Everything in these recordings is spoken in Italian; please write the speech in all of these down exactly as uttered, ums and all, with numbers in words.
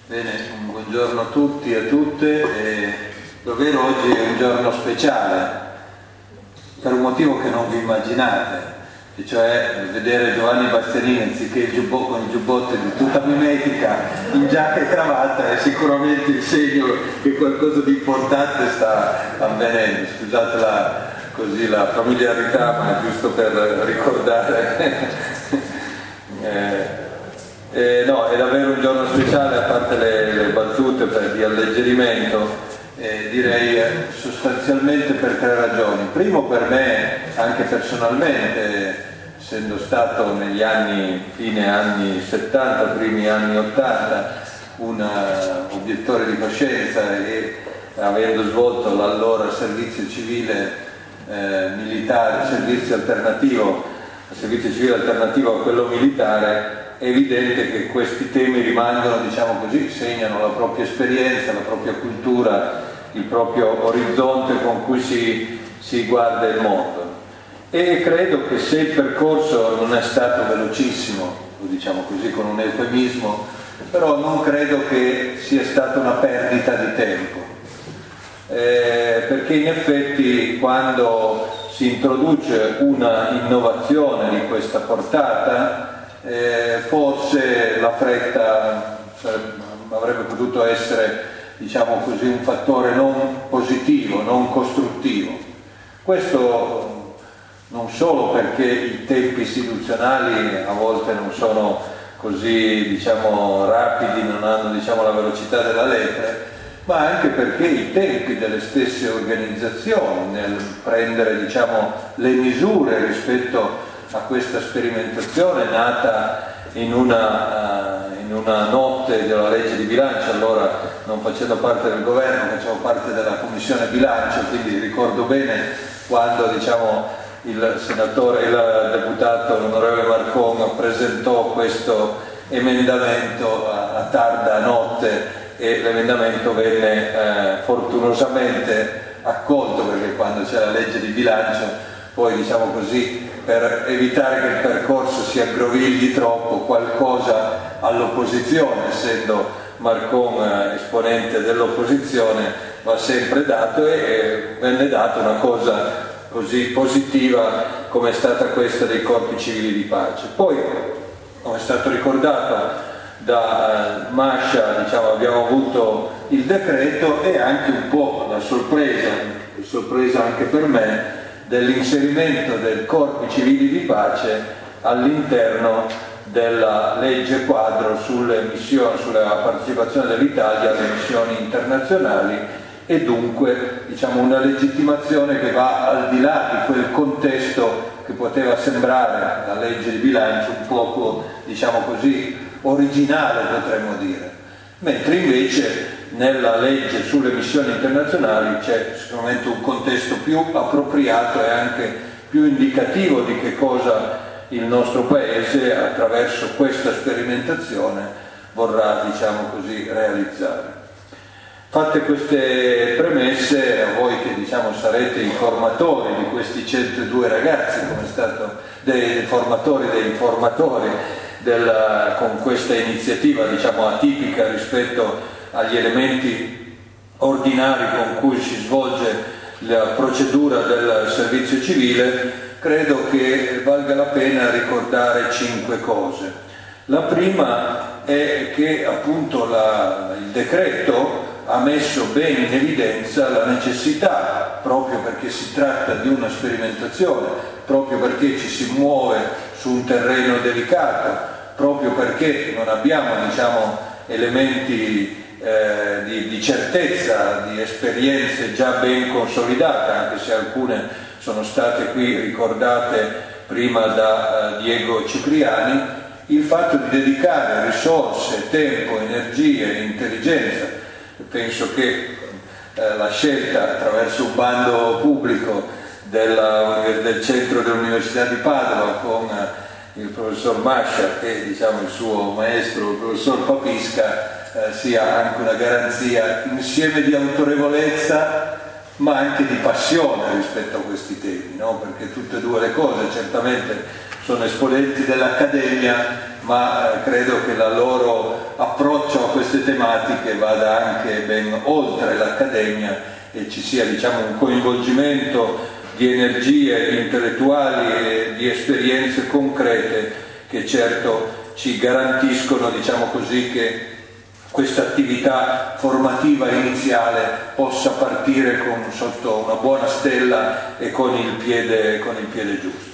Bene, un buongiorno a tutti e a tutte. E davvero oggi è un giorno speciale per un motivo che non vi immaginate, e cioè vedere Giovanni Bastianini anziché il giubbotto, con il giubbotto di tutta mimetica, in giacca e cravatta, è sicuramente il segno che qualcosa di importante sta avvenendo. Scusate la, così la familiarità, ma è giusto per ricordare. eh, Eh, no, è davvero un giorno speciale, a parte le, le battute per, di alleggerimento, eh, direi eh, sostanzialmente per tre ragioni. Primo, per me, anche personalmente, essendo stato negli anni, fine anni settanta, primi anni ottanta, un uh, obiettore di coscienza e avendo svolto l'allora servizio civile eh, militare, servizio alternativo, servizio civile alternativo a quello militare, è evidente che questi temi rimangono, diciamo così, segnano la propria esperienza, la propria cultura, il proprio orizzonte con cui si, si guarda il mondo. E credo che se il percorso non è stato velocissimo, lo diciamo così con un eufemismo, però non credo che sia stata una perdita di tempo, eh, perché in effetti quando si introduce una innovazione di questa portata, Eh, forse la fretta sarebbe, avrebbe potuto essere, diciamo così, un fattore non positivo, non costruttivo. Questo non solo perché i tempi istituzionali a volte non sono così, diciamo, rapidi, non hanno, diciamo, la velocità della lepre, ma anche perché i tempi delle stesse organizzazioni nel prendere, diciamo, le misure rispetto a questa sperimentazione nata in una, uh, in una notte della legge di bilancio. Allora, non facendo parte del governo, facevo parte della commissione bilancio, quindi ricordo bene quando, diciamo, il senatore, il deputato, l'onorevole Marcon presentò questo emendamento a, a tarda notte e l'emendamento venne eh, fortunosamente accolto, perché quando c'è la legge di bilancio poi, diciamo così, per evitare che il percorso si aggrovigli troppo, qualcosa all'opposizione, essendo Marcon eh, esponente dell'opposizione, va sempre dato, e eh, venne data una cosa così positiva come è stata questa dei corpi civili di pace. Poi, come è stato ricordato da eh, Mascia, diciamo, abbiamo avuto il decreto e anche un po' la sorpresa, sorpresa anche per me, dell'inserimento del corpi civili di pace all'interno della legge quadro sulle missioni, sulla partecipazione dell'Italia alle missioni internazionali, e dunque, diciamo, una legittimazione che va al di là di quel contesto che poteva sembrare la legge di bilancio un poco, diciamo così, originale, potremmo dire, mentre invece nella legge sulle missioni internazionali c'è sicuramente un contesto più appropriato e anche più indicativo di che cosa il nostro Paese attraverso questa sperimentazione vorrà, diciamo così, realizzare. Fatte queste premesse, a voi che, diciamo, sarete i formatori di questi centodue ragazzi, come è stato dei formatori dei formatori della, con questa iniziativa, diciamo, atipica rispetto agli elementi ordinari con cui si svolge la procedura del servizio civile, credo che valga la pena ricordare cinque cose. La prima è che appunto la, il decreto ha messo bene in evidenza la necessità, proprio perché si tratta di una sperimentazione, proprio perché ci si muove su un terreno delicato, proprio perché non abbiamo, diciamo, elementi Eh, di, di certezza, di esperienze già ben consolidate, anche se alcune sono state qui ricordate prima da eh, Diego Cipriani, il fatto di dedicare risorse, tempo, energie e intelligenza. Penso che eh, la scelta attraverso un bando pubblico della, del centro dell'Università di Padova con eh, il professor Mascia e, diciamo, il suo maestro, il professor Papisca, Eh, sia anche una garanzia insieme di autorevolezza ma anche di passione rispetto a questi temi, no? Perché tutte e due le cose certamente sono esponenti dell'Accademia, ma eh, credo che il loro approccio a queste tematiche vada anche ben oltre l'Accademia e ci sia, diciamo, un coinvolgimento di energie intellettuali e di esperienze concrete che certo ci garantiscono, diciamo così, che questa attività formativa iniziale possa partire con, sotto una buona stella e con il piede, con il piede giusto.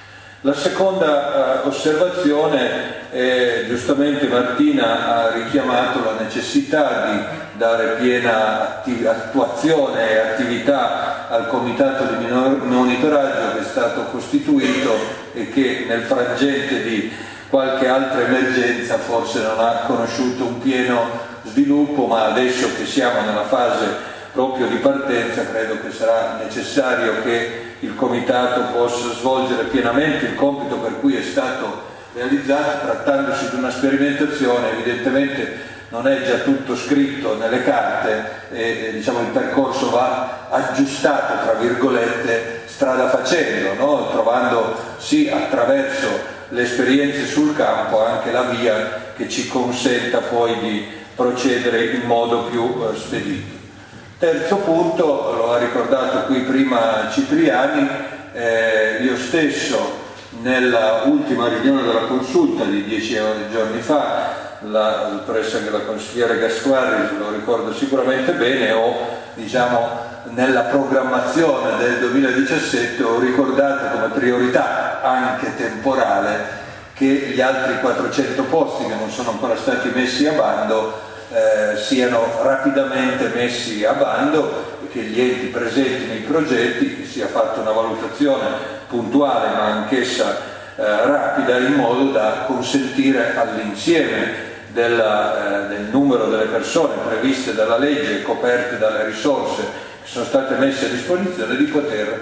La seconda uh, osservazione è, giustamente Martina ha richiamato la necessità di dare piena attuazione e attività al comitato di monitoraggio che è stato costituito e che nel frangente di qualche altra emergenza forse non ha conosciuto un pieno sviluppo, ma adesso che siamo nella fase proprio di partenza credo che sarà necessario che il comitato possa svolgere pienamente il compito per cui è stato realizzato. Trattandosi di una sperimentazione, evidentemente non è già tutto scritto nelle carte e, e diciamo, il percorso va aggiustato, tra virgolette, strada facendo, no? Trovando sì attraverso le esperienze sul campo anche la via che ci consenta poi di procedere in modo più eh, spedito. Terzo punto, lo ha ricordato qui prima Cipriani, eh, io stesso nella ultima riunione della consulta di dieci giorni fa, la dottoressa che la consigliera Gasquarri, lo ricordo sicuramente bene, ho, diciamo, nella programmazione del duemiladiciassette ho ricordato come priorità anche temporale che gli altri quattrocento posti che non sono ancora stati messi a bando eh, siano rapidamente messi a bando, che gli enti presenti nei progetti, che sia fatta una valutazione puntuale ma anch'essa eh, rapida, in modo da consentire all'insieme della, eh, del numero delle persone previste dalla legge e coperte dalle risorse che sono state messe a disposizione di poter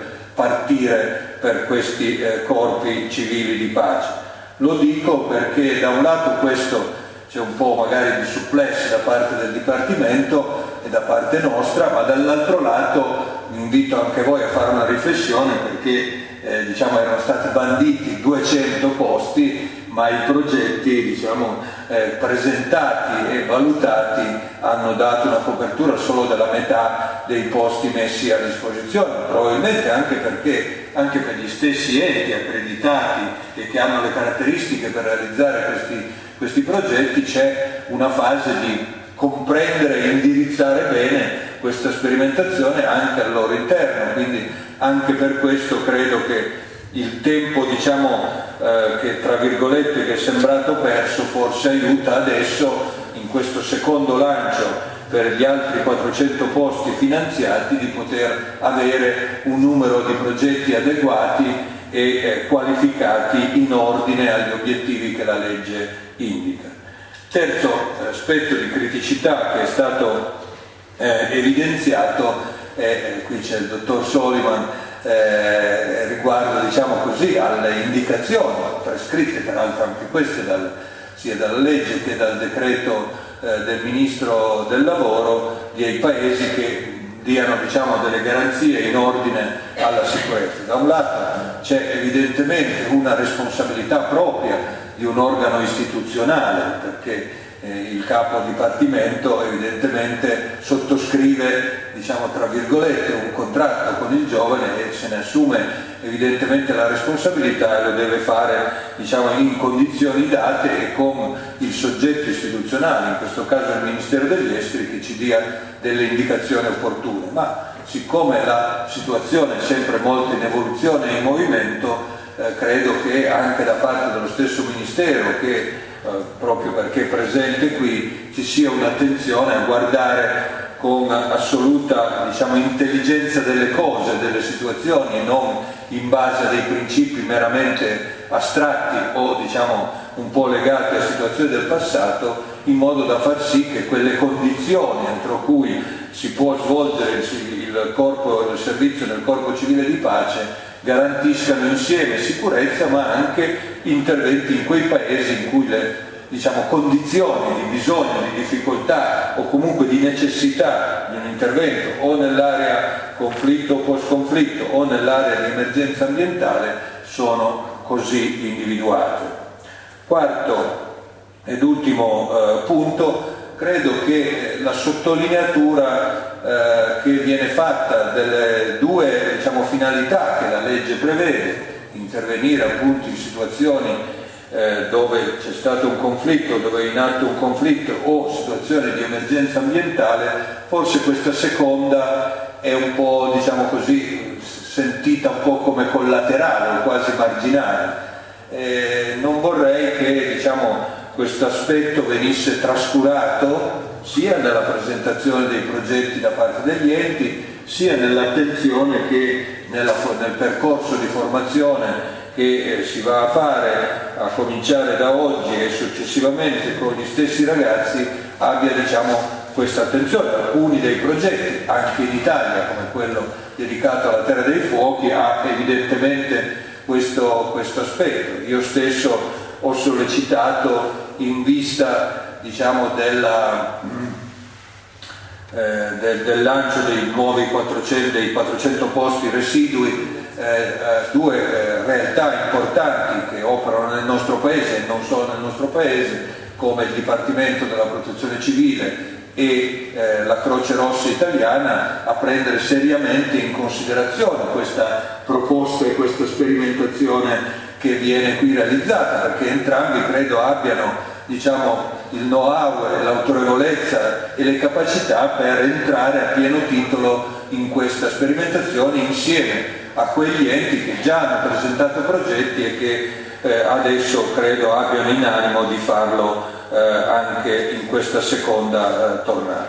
partire per questi eh, corpi civili di pace. Lo dico perché da un lato questo c'è un po' magari di supplesso da parte del Dipartimento e da parte nostra, ma dall'altro lato vi invito anche voi a fare una riflessione perché eh, diciamo, erano stati banditi duecento posti, ma i progetti, diciamo, eh, presentati e valutati hanno dato una copertura solo della metà dei posti messi a disposizione, probabilmente anche perché anche per gli stessi enti accreditati e che hanno le caratteristiche per realizzare questi, questi progetti c'è una fase di comprendere e indirizzare bene questa sperimentazione anche al loro interno, quindi anche per questo credo che il tempo, diciamo, eh, che tra virgolette che è sembrato perso forse aiuta adesso in questo secondo lancio per gli altri quattrocento posti finanziati di poter avere un numero di progetti adeguati e eh, qualificati in ordine agli obiettivi che la legge indica. Terzo aspetto di criticità che è stato eh, evidenziato, eh, qui c'è il dottor Soliman, Eh, riguardo, diciamo così, alle indicazioni prescritte, peraltro anche queste dal, sia dalla legge che dal decreto eh, del Ministro del Lavoro, dei paesi che diano, diciamo, delle garanzie in ordine alla sicurezza. Da un lato c'è evidentemente una responsabilità propria di un organo istituzionale, perché eh, il capo dipartimento evidentemente sottoscrive, diciamo tra virgolette, un contratto con il giovane e se ne assume evidentemente la responsabilità e lo deve fare, diciamo, in condizioni date e con il soggetto istituzionale, in questo caso il Ministero degli Esteri, che ci dia delle indicazioni opportune. Ma siccome la situazione è sempre molto in evoluzione e in movimento, eh, credo che anche da parte dello stesso Ministero, che eh, proprio perché è presente qui, ci sia un'attenzione a guardare con assoluta, diciamo, intelligenza delle cose, delle situazioni, e non in base a dei principi meramente astratti o, diciamo, un po' legati a situazioni del passato, in modo da far sì che quelle condizioni entro cui si può svolgere il, corpo, il servizio nel corpo civile di pace garantiscano insieme sicurezza, ma anche interventi in quei paesi in cui le, diciamo, condizioni di bisogno, di difficoltà o comunque di necessità di un intervento o nell'area conflitto o post-conflitto o nell'area di emergenza ambientale sono così individuate. Quarto ed ultimo eh, punto, credo che la sottolineatura eh, che viene fatta delle due, diciamo, finalità che la legge prevede, intervenire appunto in situazioni eh, dove c'è stato un conflitto, dove è in atto un conflitto o situazioni di emergenza ambientale, forse questa seconda è un po', diciamo così, sentita un po' come collaterale o quasi marginale. Eh, non vorrei che, diciamo, questo aspetto venisse trascurato sia nella presentazione dei progetti da parte degli enti, sia nell'attenzione che nella, nel percorso di formazione che eh, si va a fare a cominciare da oggi e successivamente con gli stessi ragazzi abbia, diciamo, questa attenzione. Alcuni dei progetti, anche in Italia, come quello dedicato alla Terra dei Fuochi, ha evidentemente questo, questo aspetto. Io stesso ho sollecitato in vista, diciamo, della, eh, del, del lancio dei nuovi quattrocento, dei quattrocento posti residui, eh, eh, due eh, realtà importanti che operano nel nostro paese e non solo nel nostro paese, come il Dipartimento della Protezione Civile e eh, la Croce Rossa Italiana, a prendere seriamente in considerazione questa proposta e questa sperimentazione che viene qui realizzata, perché entrambi credo abbiano, diciamo, il know-how e l'autorevolezza e le capacità per entrare a pieno titolo in questa sperimentazione insieme a quegli enti che già hanno presentato progetti e che eh, adesso credo abbiano in animo di farlo eh, anche in questa seconda eh, tornata.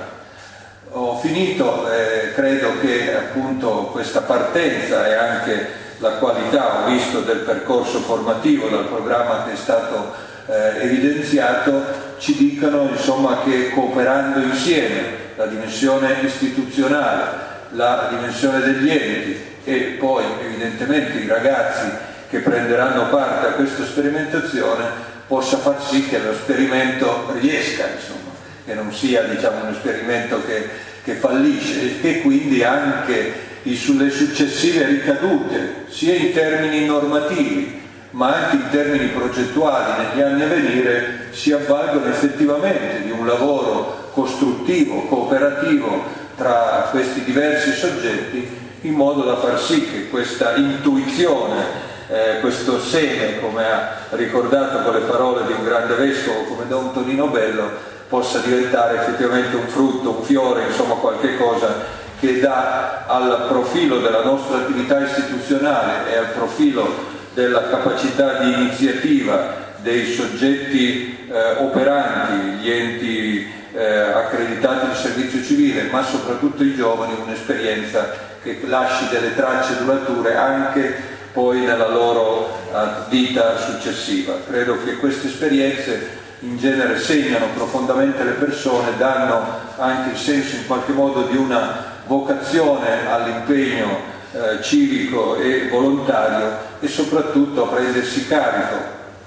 Ho finito, eh, credo che appunto questa partenza e anche la qualità, ho visto, del percorso formativo, dal programma che è stato eh, evidenziato, ci dicano, insomma, che cooperando insieme la dimensione istituzionale, la dimensione degli enti e poi evidentemente i ragazzi che prenderanno parte a questa sperimentazione, possa far sì che lo sperimento riesca, insomma, che non sia, diciamo, un esperimento che, che fallisce e che quindi anche sulle successive ricadute, sia in termini normativi ma anche in termini progettuali negli anni a venire, si avvalgono effettivamente di un lavoro costruttivo, cooperativo tra questi diversi soggetti, in modo da far sì che questa intuizione, eh, questo seme, come ha ricordato con le parole di un grande vescovo come Don Tonino Bello, possa diventare effettivamente un frutto, un fiore, insomma qualche cosa che dà al profilo della nostra attività istituzionale e al profilo della capacità di iniziativa dei soggetti eh, operanti, gli enti eh, accreditati di servizio civile, ma soprattutto i giovani, un'esperienza che lasci delle tracce durature anche poi nella loro uh, vita successiva. Credo che queste esperienze in genere segnano profondamente le persone, danno anche il senso in qualche modo di una vocazione all'impegno eh, civico e volontario e soprattutto a prendersi carico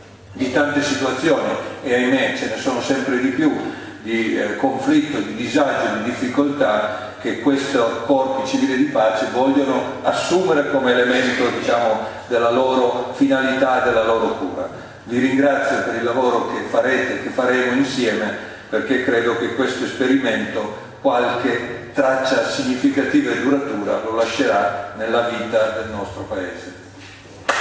di tante situazioni, e ahimè ce ne sono sempre di più, di eh, conflitto, di disagio, di difficoltà che questi corpi civili di pace vogliono assumere come elemento, diciamo, della loro finalità e della loro cura. Vi ringrazio per il lavoro che farete, che faremo insieme, perché credo che questo esperimento qualche traccia significativa e duratura lo lascerà nella vita del nostro Paese.